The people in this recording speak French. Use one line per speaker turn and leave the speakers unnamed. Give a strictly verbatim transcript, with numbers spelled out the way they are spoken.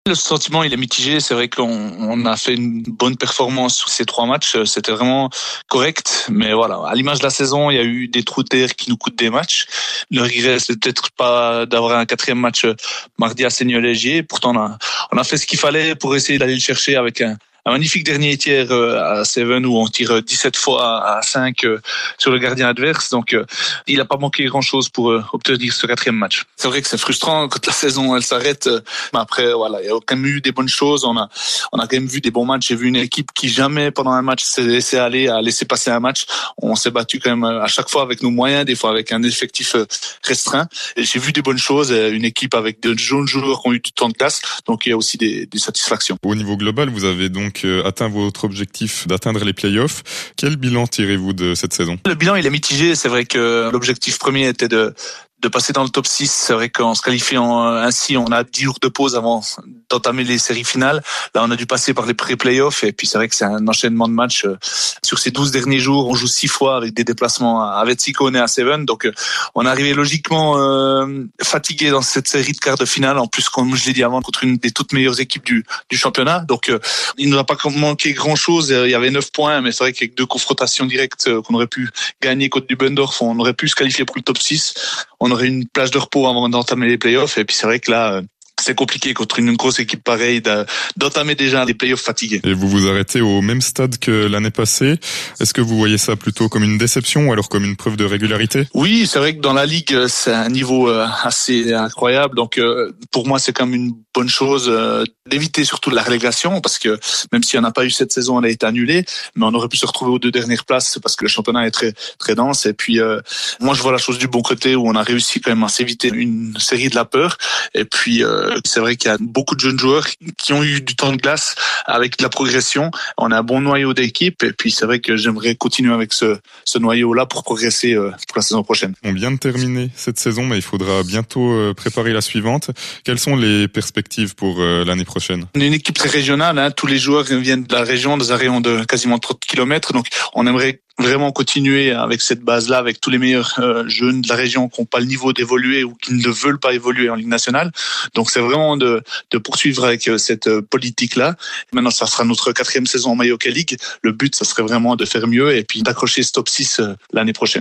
Le sentiment, il est mitigé. C'est vrai qu'on on a fait une bonne performance sur ces trois matchs. C'était vraiment correct. Mais voilà, à l'image de la saison, il y a eu des trous de terre qui nous coûtent des matchs. Le regret, c'est peut-être pas d'avoir un quatrième match mardi à Seigneur-Légier. Pourtant, on a, on a fait ce qu'il fallait pour essayer d'aller le chercher avec un, un magnifique dernier tiers à Seven où on tire dix-sept fois à cinq sur le gardien adverse. Donc, il n'a pas manqué grand-chose pour obtenir ce quatrième match. C'est vrai que c'est frustrant quand la saison elle s'arrête. Mais après, voilà, il y a quand même eu des bonnes choses. On a, on a quand même vu des bons matchs. J'ai vu une équipe qui jamais pendant un match s'est laissé aller, a laissé passer un match. On s'est battu quand même à chaque fois avec nos moyens, des fois avec un effectif restreint. Et j'ai vu des bonnes choses. Une équipe avec de jeunes joueurs qui ont eu du temps de classe. Donc, il y a aussi des, des satisfactions.
Au niveau global, vous avez donc atteint votre objectif d'atteindre les playoffs. Quel bilan tirez-vous de cette saison?
Le bilan, il est mitigé. C'est vrai que l'objectif premier était de de passer dans le top six. C'est vrai qu'en se qualifiant ainsi, on a dix jours de pause avant d'entamer les séries finales. Là, on a dû passer par les pré-playoffs et puis c'est vrai que c'est un enchaînement de matchs. Sur ces douze derniers jours, on joue six fois avec des déplacements à Vetsikone et à Seven. Donc, on est arrivé logiquement euh, fatigué dans cette série de quarts de finale. En plus, comme je l'ai dit avant, contre une des toutes meilleures équipes du, du championnat. Donc, euh, il ne nous a pas manqué grand-chose. Il y avait neuf points, mais c'est vrai qu'avec deux confrontations directes qu'on aurait pu gagner contre du Bundorf, on aurait pu se qualifier pour le top six. On aurait une plage de repos avant d'entamer les playoffs. Et puis c'est vrai que là, c'est compliqué contre une grosse équipe pareille d'entamer déjà les playoffs fatigués.
Et vous vous arrêtez au même stade que l'année passée. Est-ce que vous voyez ça plutôt comme une déception ou alors comme une preuve de régularité?
Oui, c'est vrai que dans la Ligue, c'est un niveau assez incroyable. Donc pour moi, c'est comme une bonne chose d'éviter surtout la relégation parce que même si on n'a pas eu cette saison, elle a été annulée, mais on aurait pu se retrouver aux deux dernières places parce que le championnat est très très dense. Et puis euh, moi, je vois la chose du bon côté où on a réussi quand même à s'éviter une série de la peur. Et puis euh, c'est vrai qu'il y a beaucoup de jeunes joueurs qui ont eu du temps de glace avec de la progression. On a un bon noyau d'équipe et puis c'est vrai que j'aimerais continuer avec ce, ce noyau-là pour progresser euh, pour la saison prochaine.
On vient de terminer cette saison, mais il faudra bientôt euh, préparer la suivante. Quelles sont les perspectives pour euh, l'année prochaine?
On est une équipe très régionale, hein. Tous les joueurs viennent de la région, des rayon de quasiment trente kilomètres. Donc on aimerait vraiment continuer avec cette base-là, avec tous les meilleurs euh, jeunes de la région qui n'ont pas le niveau d'évoluer ou qui ne veulent pas évoluer en Ligue nationale. Donc c'est vraiment de, de poursuivre avec euh, cette euh, politique-là. Maintenant, ça sera notre quatrième saison en Maillot League. Le but, ça serait vraiment de faire mieux et puis d'accrocher ce top six euh, l'année prochaine.